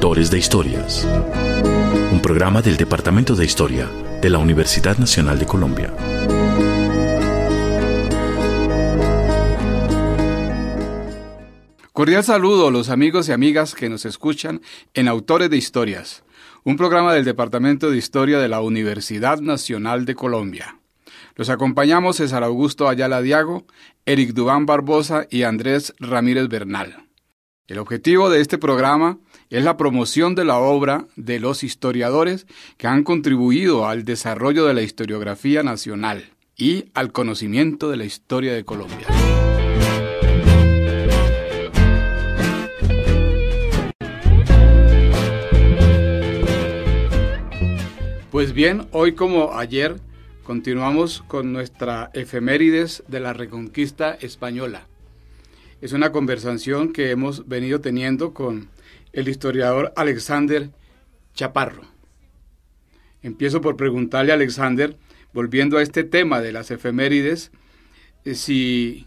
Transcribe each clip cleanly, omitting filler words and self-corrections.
Autores de Historias, un programa del Departamento de Historia de la Universidad Nacional de Colombia. Cordial saludo a los amigos y amigas que nos escuchan en Autores de Historias, un programa del Departamento de Historia de la Universidad Nacional de Colombia. Los acompañamos César Augusto Ayala Diago, Eric Dubán Barbosa y Andrés Ramírez Bernal. El objetivo de este programa es la promoción de la obra de los historiadores que han contribuido al desarrollo de la historiografía nacional y al conocimiento de la historia de Colombia. Pues bien, hoy como ayer continuamos con nuestra efemérides de la Reconquista Española. Es una conversación que hemos venido teniendo con el historiador Alexander Chaparro. Empiezo por preguntarle a Alexander, volviendo a este tema de las efemérides, si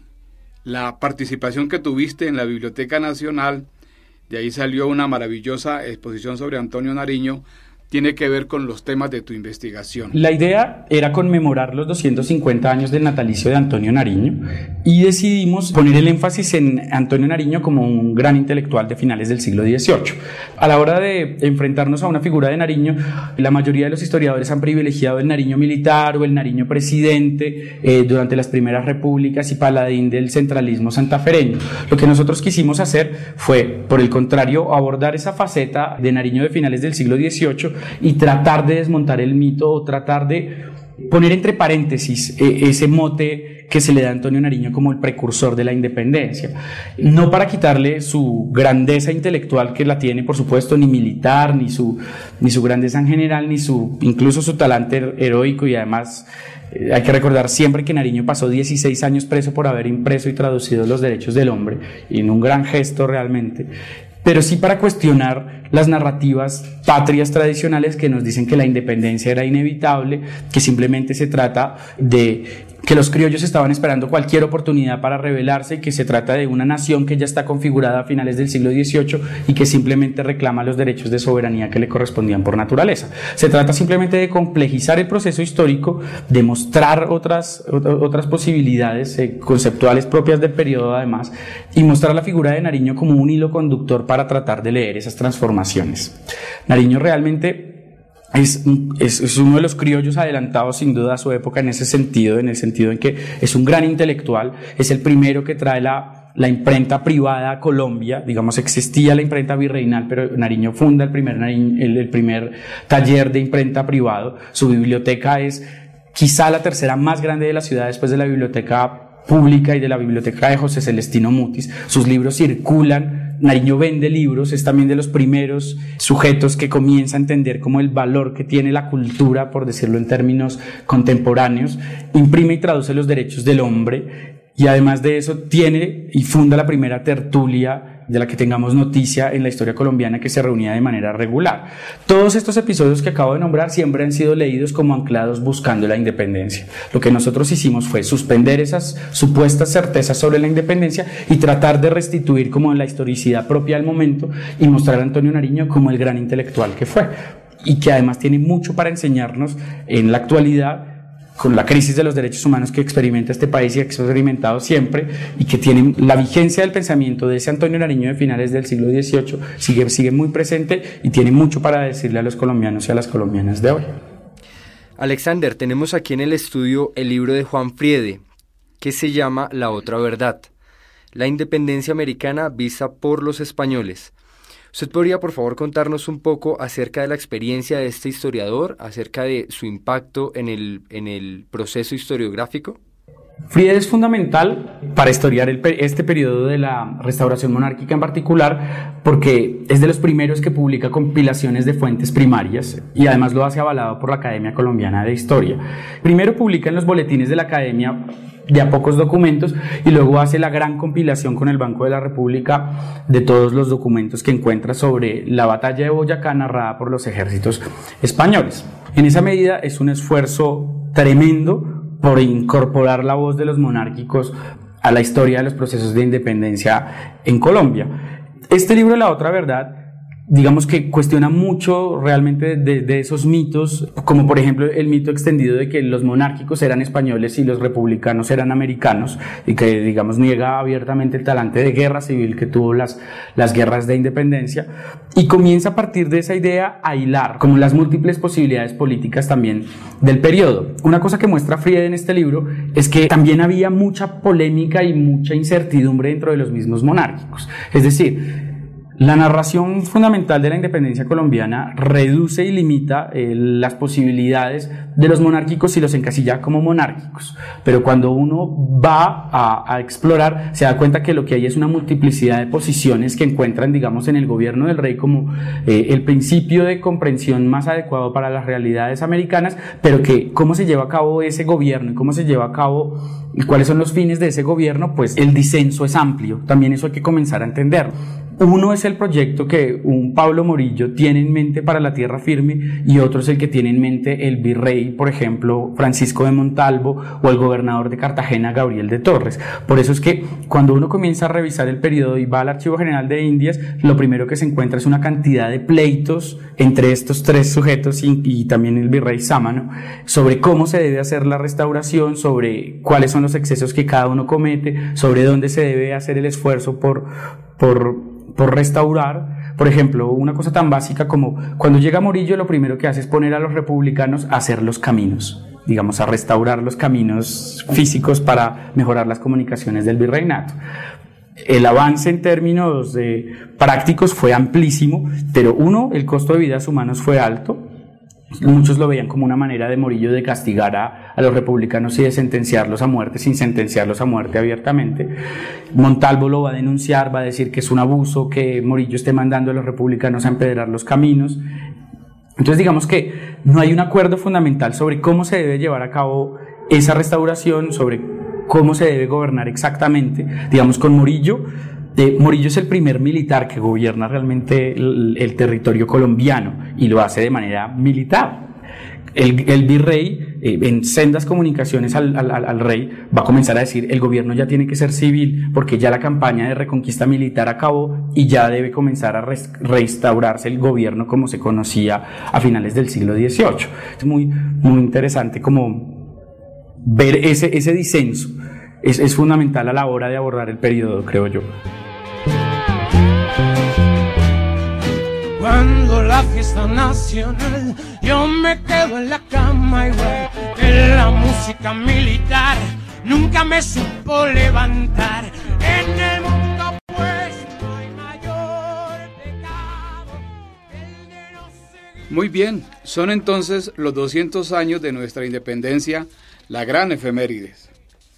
la participación que tuviste en la Biblioteca Nacional, de ahí salió una maravillosa exposición sobre Antonio Nariño, tiene que ver con los temas de tu investigación. La idea era conmemorar los 250 años del natalicio de Antonio Nariño y decidimos poner el énfasis en Antonio Nariño como un gran intelectual de finales del siglo XVIII. A la hora de enfrentarnos a una figura de Nariño, la mayoría de los historiadores han privilegiado el Nariño militar o el Nariño presidente durante las primeras repúblicas y paladín del centralismo santafereño. Lo que nosotros quisimos hacer fue, por el contrario, abordar esa faceta de Nariño de finales del siglo XVIII y tratar de desmontar el mito o tratar de poner entre paréntesis ese mote que se le da a Antonio Nariño como el precursor de la independencia. No para quitarle su grandeza intelectual, que la tiene por supuesto, ni militar, ni su grandeza en general, ni incluso su talante heroico, y además hay que recordar siempre que Nariño pasó 16 años preso por haber impreso y traducido los derechos del hombre, y en un gran gesto realmente, pero sí para cuestionar las narrativas patrias tradicionales que nos dicen que la independencia era inevitable, que simplemente se trata de que los criollos estaban esperando cualquier oportunidad para rebelarse y que se trata de una nación que ya está configurada a finales del siglo XVIII y que simplemente reclama los derechos de soberanía que le correspondían por naturaleza. Se trata simplemente de complejizar el proceso histórico, de mostrar otras posibilidades conceptuales propias del periodo además, y mostrar la figura de Nariño como un hilo conductor para tratar de leer esas transformaciones. Nariño realmente es uno de los criollos adelantados sin duda a su época en el sentido en que es un gran intelectual, es el primero que trae la imprenta privada a Colombia. Digamos, existía la imprenta virreinal, pero Nariño funda el primer taller de imprenta privado. Su biblioteca es quizá la tercera más grande de la ciudad después de la biblioteca pública y de la biblioteca de José Celestino Mutis. Sus libros circulan. Nariño vende libros, es también de los primeros sujetos que comienza a entender como el valor que tiene la cultura, por decirlo en términos contemporáneos. Imprime y traduce los derechos del hombre, y además de eso tiene y funda la primera tertulia de la que tengamos noticia en la historia colombiana, que se reunía de manera regular. Todos estos episodios que acabo de nombrar siempre han sido leídos como anclados buscando la independencia. Lo que nosotros hicimos fue suspender esas supuestas certezas sobre la independencia y tratar de restituir como la historicidad propia del momento y mostrar a Antonio Nariño como el gran intelectual que fue, y que además tiene mucho para enseñarnos en la actualidad, con la crisis de los derechos humanos que experimenta este país y ha experimentado siempre, y que tiene la vigencia del pensamiento de ese Antonio Nariño de finales del siglo XVIII, sigue muy presente y tiene mucho para decirle a los colombianos y a las colombianas de hoy. Alexander, tenemos aquí en el estudio el libro de Juan Friede, que se llama La otra verdad, la independencia americana vista por los españoles. ¿Usted podría, por favor, contarnos un poco acerca de la experiencia de este historiador, acerca de su impacto en el proceso historiográfico? Friede es fundamental para historiar este periodo de la restauración monárquica en particular, porque es de los primeros que publica compilaciones de fuentes primarias y además lo hace avalado por la Academia Colombiana de Historia. Primero publica en los boletines de la Academia de a pocos documentos y luego hace la gran compilación con el Banco de la República de todos los documentos que encuentra sobre la batalla de Boyacá narrada por los ejércitos españoles. En esa medida es un esfuerzo tremendo por incorporar la voz de los monárquicos a la historia de los procesos de independencia en Colombia. Este libro, La otra verdad, digamos que cuestiona mucho realmente de esos mitos, como por ejemplo el mito extendido de que los monárquicos eran españoles y los republicanos eran americanos, y que digamos niega abiertamente el talante de guerra civil que tuvo las guerras de independencia, y comienza a partir de esa idea a hilar como las múltiples posibilidades políticas también del periodo. Una cosa que muestra Friede en este libro es que también había mucha polémica y mucha incertidumbre dentro de los mismos monárquicos, es decir, la narración fundamental de la independencia colombiana reduce y limita las posibilidades de los monárquicos y los encasilla como monárquicos, pero cuando uno va a explorar se da cuenta que lo que hay es una multiplicidad de posiciones que encuentran, digamos, en el gobierno del rey como el principio de comprensión más adecuado para las realidades americanas, pero que cómo se lleva a cabo ese gobierno y cómo se lleva a cabo y cuáles son los fines de ese gobierno, pues el disenso es amplio, también eso hay que comenzar a entenderlo. Uno es el proyecto que un Pablo Morillo tiene en mente para la tierra firme y otro es el que tiene en mente el virrey, por ejemplo, Francisco de Montalvo, o el gobernador de Cartagena, Gabriel de Torres. Por eso es que cuando uno comienza a revisar el periodo y va al Archivo General de Indias, lo primero que se encuentra es una cantidad de pleitos entre estos tres sujetos y también el virrey Sámano sobre cómo se debe hacer la restauración, sobre cuáles son los excesos que cada uno comete, sobre dónde se debe hacer el esfuerzo por restaurar. Por ejemplo, una cosa tan básica como cuando llega Morillo, lo primero que hace es poner a los republicanos a hacer los caminos, digamos, a restaurar los caminos físicos para mejorar las comunicaciones del virreinato. El avance en términos prácticos fue amplísimo, pero el costo de vidas humanos fue alto. Muchos lo veían como una manera de Morillo de castigar a los republicanos y de sentenciarlos a muerte sin sentenciarlos a muerte abiertamente. Montalvo lo va a denunciar, va a decir que es un abuso que Morillo esté mandando a los republicanos a empedrar los caminos. Entonces digamos que no hay un acuerdo fundamental sobre cómo se debe llevar a cabo esa restauración, sobre cómo se debe gobernar exactamente. Digamos, con Morillo es el primer militar que gobierna realmente el territorio colombiano y lo hace de manera militar. El virrey, en sendas comunicaciones al rey, va a comenzar a decir: el gobierno ya tiene que ser civil porque ya la campaña de reconquista militar acabó y ya debe comenzar a restaurarse el gobierno como se conocía a finales del siglo XVIII. Es muy, muy interesante como ver ese disenso. Es fundamental a la hora de abordar el periodo, creo yo. Cuando la fiesta nacional, yo me quedo en la cama igual que la música militar nunca me supo levantar. En el mundo pues no hay mayor pecado que el de no seguir. Muy bien, son entonces los 200 años de nuestra independencia, la gran efemérides.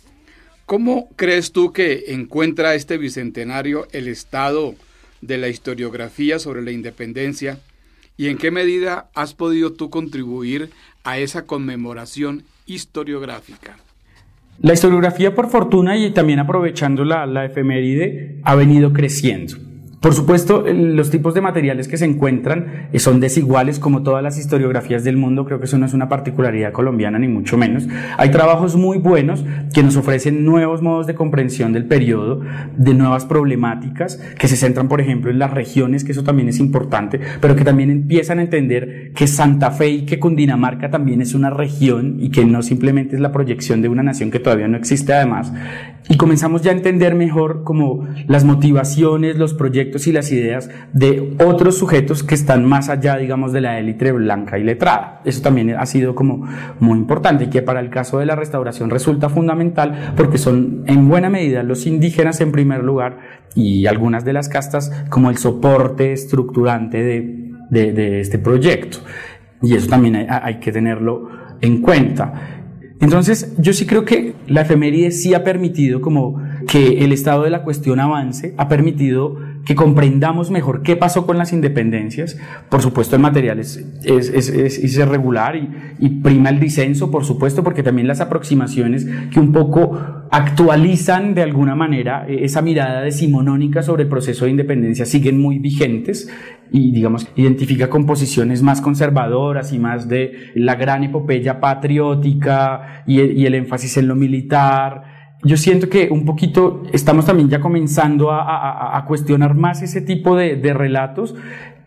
¿Cómo crees tú que encuentra este bicentenario el estado de la historiografía sobre la independencia y en qué medida has podido tú contribuir a esa conmemoración historiográfica? La historiografía, por fortuna y también aprovechando la efeméride, ha venido creciendo. Por supuesto, los tipos de materiales que se encuentran son desiguales como todas las historiografías del mundo. Creo que eso no es una particularidad colombiana ni mucho menos. Hay trabajos muy buenos que nos ofrecen nuevos modos de comprensión del periodo, de nuevas problemáticas que se centran, por ejemplo, en las regiones, que eso también es importante, pero que también empiezan a entender que Santa Fe y que Cundinamarca también es una región y que no simplemente es la proyección de una nación que todavía no existe además. Y comenzamos ya a entender mejor como las motivaciones, los proyectos y las ideas de otros sujetos que están más allá, digamos, de la élite blanca y letrada. Eso también ha sido como muy importante y que para el caso de la restauración resulta fundamental porque son en buena medida los indígenas en primer lugar y algunas de las castas como el soporte estructurante de este proyecto. Y eso también hay que tenerlo en cuenta. Entonces, yo sí creo que la efeméride sí ha permitido como que el estado de la cuestión avance, ha permitido que comprendamos mejor qué pasó con las independencias. Por supuesto, el material es irregular y prima el disenso, por supuesto, porque también las aproximaciones que un poco actualizan de alguna manera esa mirada decimonónica sobre el proceso de independencia siguen muy vigentes y, digamos, identifica composiciones más conservadoras y más de la gran epopeya patriótica y el énfasis en lo militar. Yo siento que un poquito estamos también ya comenzando a cuestionar más ese tipo de relatos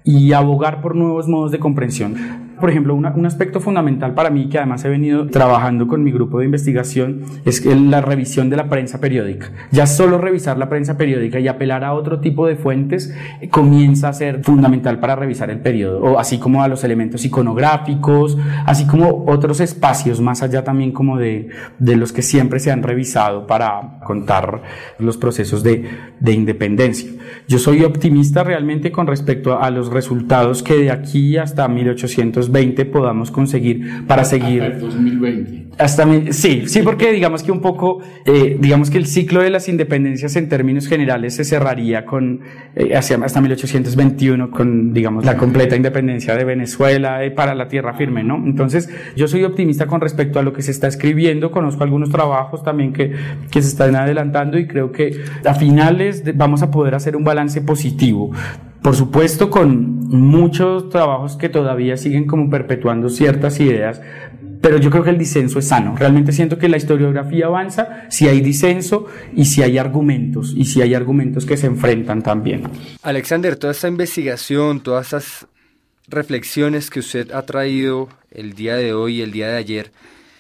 y abogar por nuevos modos de comprensión. Por ejemplo, un aspecto fundamental para mí, que además he venido trabajando con mi grupo de investigación, es la revisión de la prensa periódica. Ya solo revisar la prensa periódica y apelar a otro tipo de fuentes comienza a ser fundamental para revisar el periodo, o así como a los elementos iconográficos, así como otros espacios más allá también como de los que siempre se han revisado para contar los procesos de independencia. Yo soy optimista realmente con respecto a los resultados que de aquí hasta 1820 podamos conseguir para seguir. Hasta el 2020. Sí, porque digamos que un poco, digamos que el ciclo de las independencias en términos generales se cerraría hasta 1821 con, digamos, la completa independencia de Venezuela para la tierra firme, ¿no? Entonces, yo soy optimista con respecto a lo que se está escribiendo, conozco algunos trabajos también que se están adelantando y creo que a finales vamos a poder hacer un balance positivo. Por supuesto, con muchos trabajos que todavía siguen como perpetuando ciertas ideas, pero yo creo que el disenso es sano. Realmente siento que la historiografía avanza si hay disenso y si hay argumentos, que se enfrentan también. Alexander, toda esta investigación, todas estas reflexiones que usted ha traído el día de hoy y el día de ayer,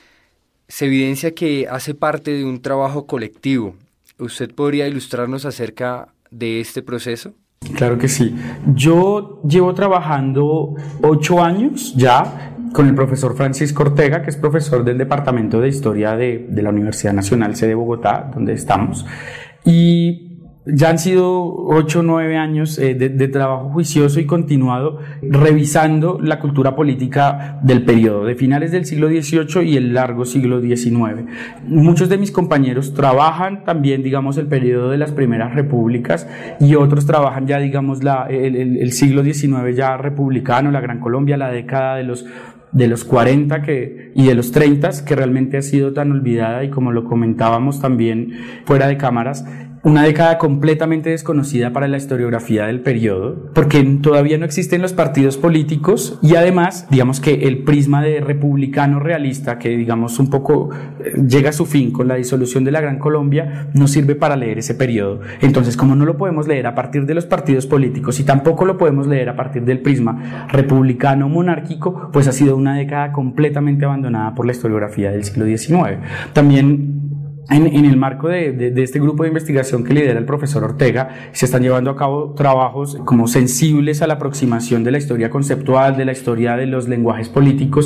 se evidencia que hace parte de un trabajo colectivo. ¿Usted podría ilustrarnos acerca de este proceso? Claro que sí. Yo llevo trabajando 8 años ya con el profesor Francisco Ortega, que es profesor del Departamento de Historia de la Universidad Nacional C de Bogotá, donde estamos, y ya han sido 8 o 9 años de trabajo juicioso y continuado revisando la cultura política del periodo de finales del siglo XVIII y el largo siglo XIX. Muchos de mis compañeros trabajan también, digamos, el periodo de las primeras repúblicas y otros trabajan ya, digamos, el siglo XIX ya republicano, la Gran Colombia, la década de los 40 y de los 30, que realmente ha sido tan olvidada y, como lo comentábamos también fuera de cámaras, una década completamente desconocida para la historiografía del periodo, porque todavía no existen los partidos políticos y además, digamos que el prisma de republicano realista, que digamos un poco llega a su fin con la disolución de la Gran Colombia, no sirve para leer ese periodo. Entonces, como no lo podemos leer a partir de los partidos políticos y tampoco lo podemos leer a partir del prisma republicano monárquico, pues ha sido una década completamente abandonada por la historiografía del siglo XIX. También en el marco de este grupo de investigación que lidera el profesor Ortega, se están llevando a cabo trabajos como sensibles a la aproximación de la historia conceptual, de la historia de los lenguajes políticos,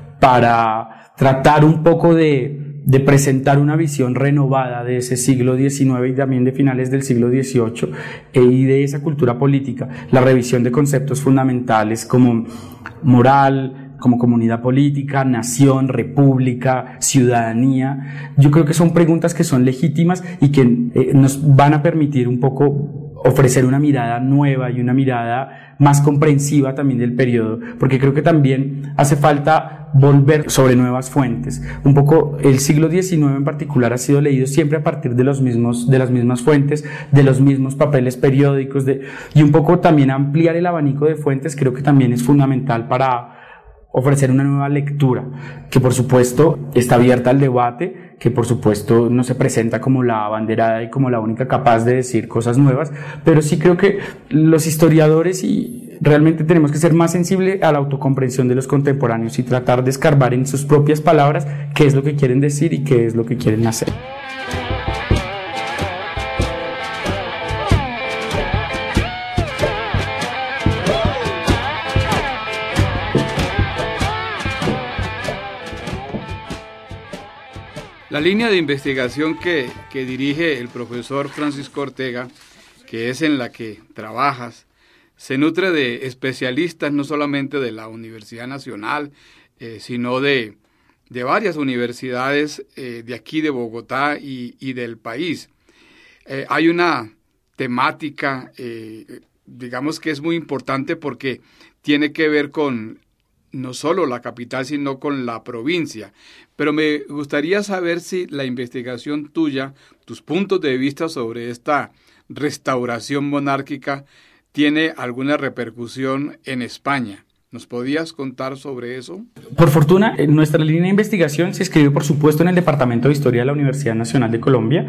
para tratar un poco de presentar una visión renovada de ese siglo XIX y también de finales del siglo XVIII y de esa cultura política, la revisión de conceptos fundamentales como moral, como comunidad política, nación, república, ciudadanía. Yo creo que son preguntas que son legítimas y que nos van a permitir un poco ofrecer una mirada nueva y una mirada más comprensiva también del periodo, porque creo que también hace falta volver sobre nuevas fuentes. Un poco el siglo XIX en particular ha sido leído siempre a partir de las mismas fuentes, de los mismos papeles periódicos, y un poco también ampliar el abanico de fuentes creo que también es fundamental para ofrecer una nueva lectura, que por supuesto está abierta al debate, que por supuesto no se presenta como la abanderada y como la única capaz de decir cosas nuevas, pero sí creo que los historiadores y realmente tenemos que ser más sensibles a la autocomprensión de los contemporáneos y tratar de escarbar en sus propias palabras qué es lo que quieren decir y qué es lo que quieren hacer. La línea de investigación que dirige el profesor Francisco Ortega, que es en la que trabajas, se nutre de especialistas no solamente de la Universidad Nacional, sino de varias universidades de aquí de Bogotá y del país. Hay una temática, digamos que es muy importante porque tiene que ver con no solo la capital, sino con la provincia. Pero me gustaría saber si la investigación tuya, tus puntos de vista sobre esta restauración monárquica, tiene alguna repercusión en España. ¿Nos podías contar sobre eso? Por fortuna, nuestra línea de investigación se escribió, por supuesto, en el Departamento de Historia de la Universidad Nacional de Colombia,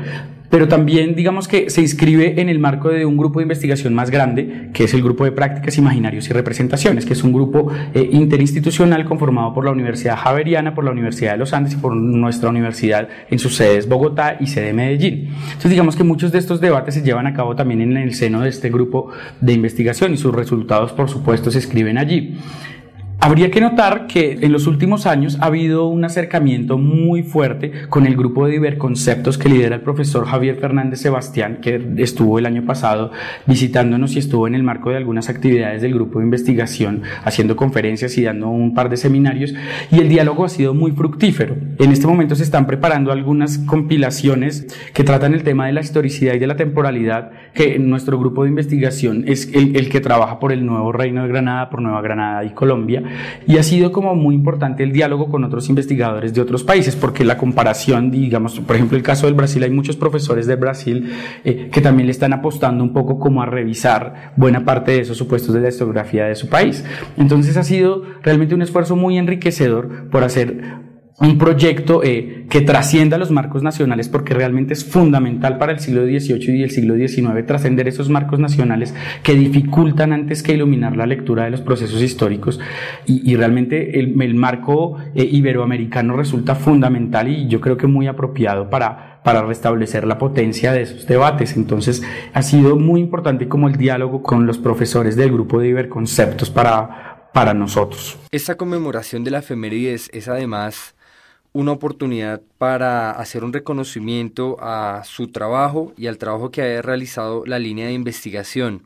pero también digamos que se inscribe en el marco de un grupo de investigación más grande, que es el Grupo de Prácticas, Imaginarios y Representaciones, que es un grupo interinstitucional conformado por la Universidad Javeriana, por la Universidad de los Andes y por nuestra universidad en sus sedes Bogotá y sede Medellín. Entonces digamos que muchos de estos debates se llevan a cabo también en el seno de este grupo de investigación y sus resultados, por supuesto, se escriben allí. Habría que notar que en los últimos años ha habido un acercamiento muy fuerte con el grupo de Iberconceptos que lidera el profesor Javier Fernández Sebastián, que estuvo el año pasado visitándonos y estuvo en el marco de algunas actividades del grupo de investigación, haciendo conferencias y dando un par de seminarios, y el diálogo ha sido muy fructífero. En este momento se están preparando algunas compilaciones que tratan el tema de la historicidad y de la temporalidad, que nuestro grupo de investigación es el que trabaja por el nuevo Reino de Granada, por Nueva Granada y Colombia. Y ha sido como muy importante el diálogo con otros investigadores de otros países, porque la comparación, digamos, por ejemplo, el caso del Brasil, hay muchos profesores del Brasil que también le están apostando un poco como a revisar buena parte de esos supuestos de la historiografía de su país. Entonces ha sido realmente un esfuerzo muy enriquecedor por hacer un proyecto que trascienda los marcos nacionales, porque realmente es fundamental para el siglo XVIII y el siglo XIX trascender esos marcos nacionales que dificultan antes que iluminar la lectura de los procesos históricos, y realmente el marco iberoamericano resulta fundamental y yo creo que muy apropiado para restablecer la potencia de esos debates. Entonces ha sido muy importante como el diálogo con los profesores del grupo de Iberconceptos para nosotros. Esta conmemoración de la efemérides es además una oportunidad para hacer un reconocimiento a su trabajo y al trabajo que ha realizado la línea de investigación.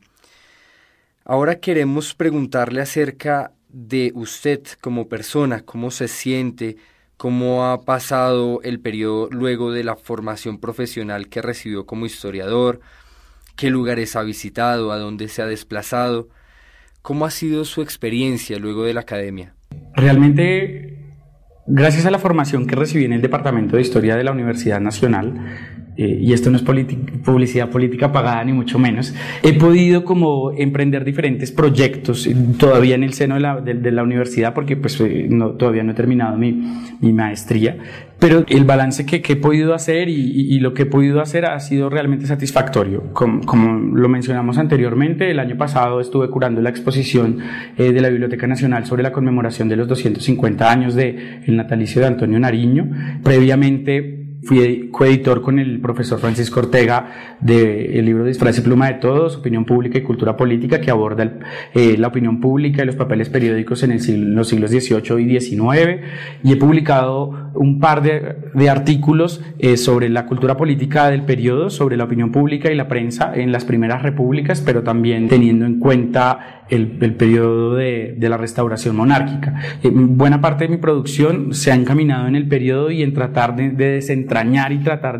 Ahora queremos preguntarle acerca de usted como persona, cómo se siente, cómo ha pasado el periodo luego de la formación profesional que recibió como historiador, qué lugares ha visitado, a dónde se ha desplazado, cómo ha sido su experiencia luego de la academia. Realmente, gracias a la formación que recibí en el Departamento de Historia de la Universidad Nacional, y esto no es publicidad política pagada ni mucho menos, he podido como emprender diferentes proyectos todavía en el seno de la universidad, porque pues todavía no he terminado mi maestría, pero el balance que he podido hacer y lo que he podido hacer ha sido realmente satisfactorio. Como lo mencionamos anteriormente, el año pasado estuve curando la exposición de la Biblioteca Nacional sobre la conmemoración de los 250 años del natalicio de Antonio Nariño. Previamente fui coeditor con el profesor Francisco Ortega del libro Disfraz y Pluma de Todos, Opinión Pública y Cultura Política, que aborda la opinión pública y los papeles periódicos en los siglos XVIII y XIX, y he publicado un par de artículos sobre la cultura política del periodo, sobre la opinión pública y la prensa en las primeras repúblicas, pero también teniendo en cuenta el periodo de la restauración monárquica. Buena parte de mi producción se ha encaminado en el periodo y en tratar de desentrañar y tratar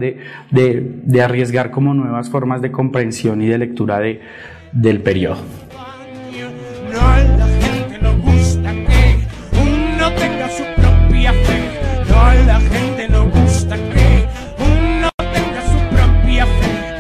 de arriesgar como nuevas formas de comprensión y de lectura del periodo. No a la gente no gusta que uno tenga su propia fe. No a la gente no gusta que uno tenga su propia fe.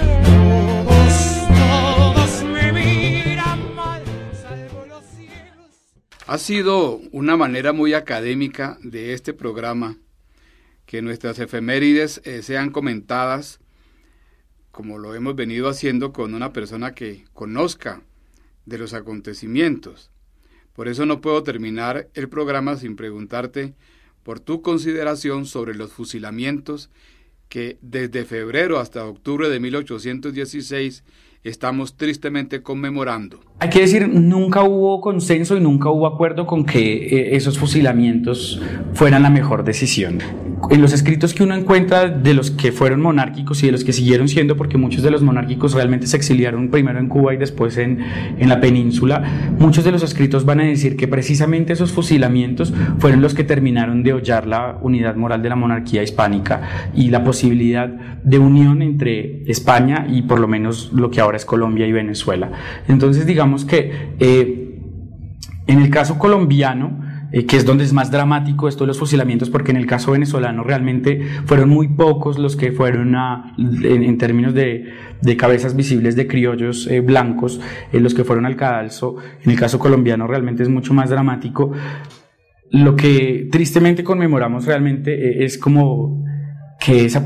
Todos me miran mal, salvo los cielos. Ha sido una manera muy académica de este programa que nuestras efemérides sean comentadas, como lo hemos venido haciendo con una persona que conozca de los acontecimientos. Por eso no puedo terminar el programa sin preguntarte por tu consideración sobre los fusilamientos que desde febrero hasta octubre de 1816 estamos tristemente conmemorando. Hay que decir, nunca hubo consenso y nunca hubo acuerdo con que esos fusilamientos fueran la mejor decisión. En los escritos que uno encuentra de los que fueron monárquicos y de los que siguieron siendo, porque muchos de los monárquicos realmente se exiliaron primero en Cuba y después en la península, muchos de los escritos van a decir que precisamente esos fusilamientos fueron los que terminaron de hollar la unidad moral de la monarquía hispánica y la posibilidad de unión entre España y por lo menos lo que ahora es Colombia y Venezuela. Entonces digamos que en el caso colombiano, que es donde es más dramático esto de los fusilamientos, porque en el caso venezolano realmente fueron muy pocos los que fueron en términos de cabezas visibles de criollos blancos, los que fueron al cadalso. En el caso colombiano realmente es mucho más dramático. Lo que tristemente conmemoramos realmente es como que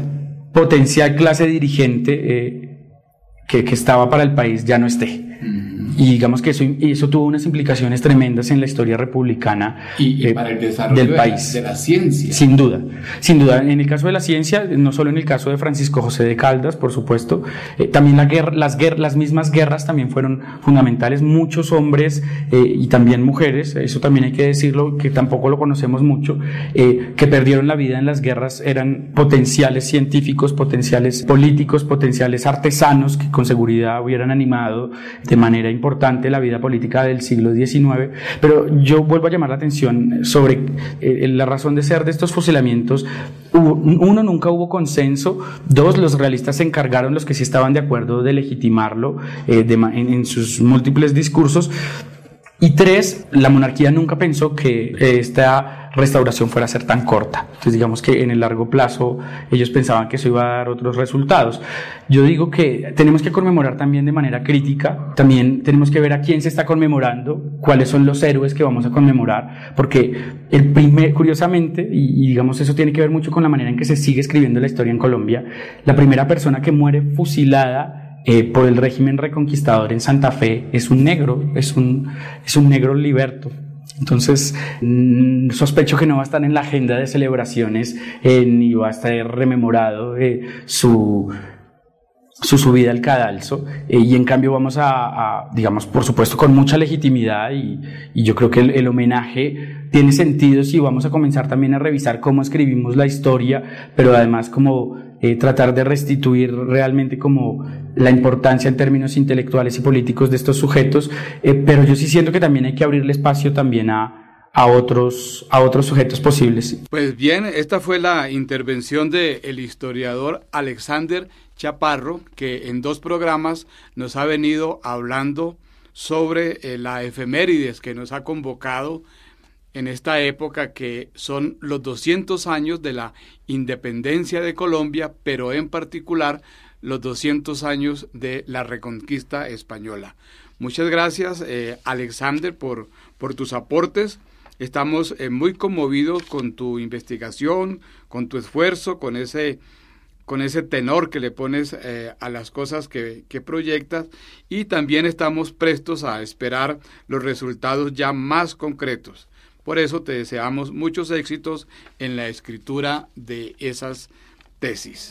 potencial clase dirigente que estaba para el país ya no esté. Y digamos que eso tuvo unas implicaciones tremendas en la historia republicana y para el desarrollo del país. De la ciencia. Sin duda. En el caso de la ciencia, no solo en el caso de Francisco José de Caldas, por supuesto, también las mismas guerras también fueron fundamentales. Muchos hombres y también mujeres, eso también hay que decirlo, que tampoco lo conocemos mucho, que perdieron la vida en las guerras eran potenciales científicos, potenciales políticos, potenciales artesanos que con seguridad hubieran animado de manera importante la vida política del siglo XIX, pero yo vuelvo a llamar la atención sobre la razón de ser de estos fusilamientos. Uno, nunca hubo consenso. Dos, los realistas se encargaron, los que sí estaban de acuerdo, de legitimarlo en sus múltiples discursos. Y tres, la monarquía nunca pensó que esta restauración fuera a ser tan corta. Entonces digamos que en el largo plazo ellos pensaban que eso iba a dar otros resultados. Yo digo que tenemos que conmemorar también de manera crítica, también tenemos que ver a quién se está conmemorando, cuáles son los héroes que vamos a conmemorar, porque curiosamente, y digamos eso tiene que ver mucho con la manera en que se sigue escribiendo la historia en Colombia, la primera persona que muere fusilada por el régimen reconquistador en Santa Fe es un negro, es un negro liberto. Entonces sospecho que no va a estar en la agenda de celebraciones ni va a estar rememorado su subida al cadalso, y en cambio vamos a digamos, por supuesto con mucha legitimidad, y yo creo que el homenaje tiene sentido si vamos a comenzar también a revisar cómo escribimos la historia, pero además como tratar de restituir realmente como la importancia en términos intelectuales y políticos de estos sujetos, pero yo sí siento que también hay que abrirle espacio también a otros sujetos posibles. Pues bien, esta fue la intervención del historiador Alexander Chaparro, que en 2 programas nos ha venido hablando sobre la efemérides que nos ha convocado en esta época, que son los 200 años de la independencia de Colombia, pero en particular los 200 años de la Reconquista española. Muchas gracias, Alexander, por tus aportes. Estamos muy conmovidos con tu investigación, con tu esfuerzo, con ese tenor que le pones a las cosas que proyectas, y también estamos prestos a esperar los resultados ya más concretos. Por eso te deseamos muchos éxitos en la escritura de esas tesis.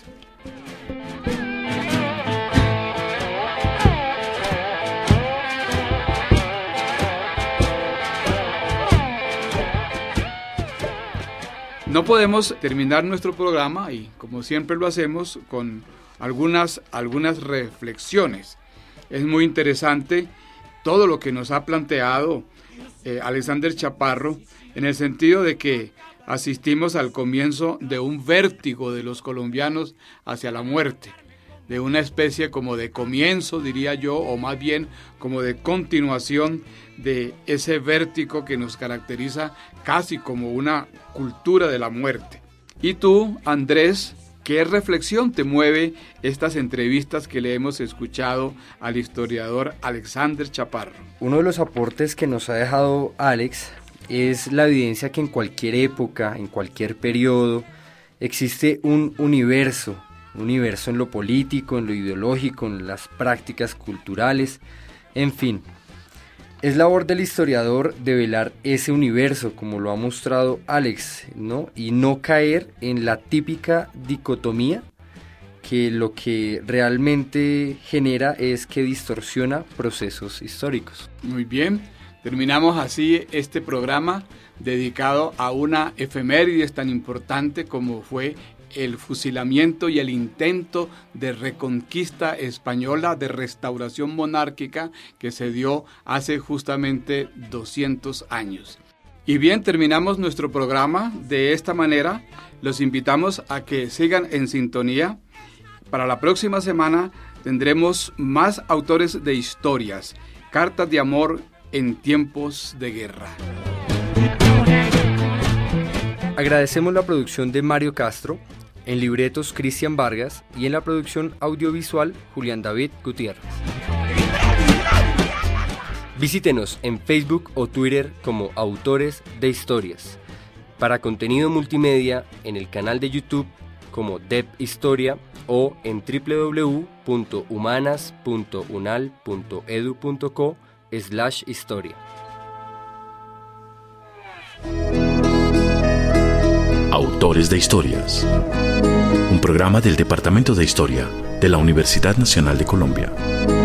No podemos terminar nuestro programa, y como siempre lo hacemos, con algunas reflexiones. Es muy interesante todo lo que nos ha planteado Alexander Chaparro, en el sentido de que asistimos al comienzo de un vértigo de los colombianos hacia la muerte, de una especie como de comienzo, diría yo, o más bien como de continuación de ese vértigo que nos caracteriza casi como una cultura de la muerte. Y tú, Andrés, ¿qué reflexión te mueve estas entrevistas que le hemos escuchado al historiador Alexander Chaparro? Uno de los aportes que nos ha dejado Alex es la evidencia que en cualquier época, en cualquier periodo, existe un universo en lo político, en lo ideológico, en las prácticas culturales, en fin. Es labor del historiador develar ese universo, como lo ha mostrado Alex, ¿no? Y no caer en la típica dicotomía que lo que realmente genera es que distorsiona procesos históricos. Muy bien, terminamos así este programa dedicado a una efeméride tan importante como fue el fusilamiento y el intento de reconquista española, de restauración monárquica, que se dio hace justamente 200 años. Y bien, terminamos nuestro programa de esta manera. Los invitamos a que sigan en sintonía. Para la próxima semana tendremos más autores de historias, cartas de amor en tiempos de guerra. Agradecemos la producción de Mario Castro, en libretos Cristian Vargas y en la producción audiovisual Julián David Gutiérrez. Visítenos en Facebook o Twitter como Autores de Historias. Para contenido multimedia, en el canal de YouTube como Dep Historia o en www.humanas.unal.edu.co/historia. Autores de Historias. Un programa del Departamento de Historia de la Universidad Nacional de Colombia.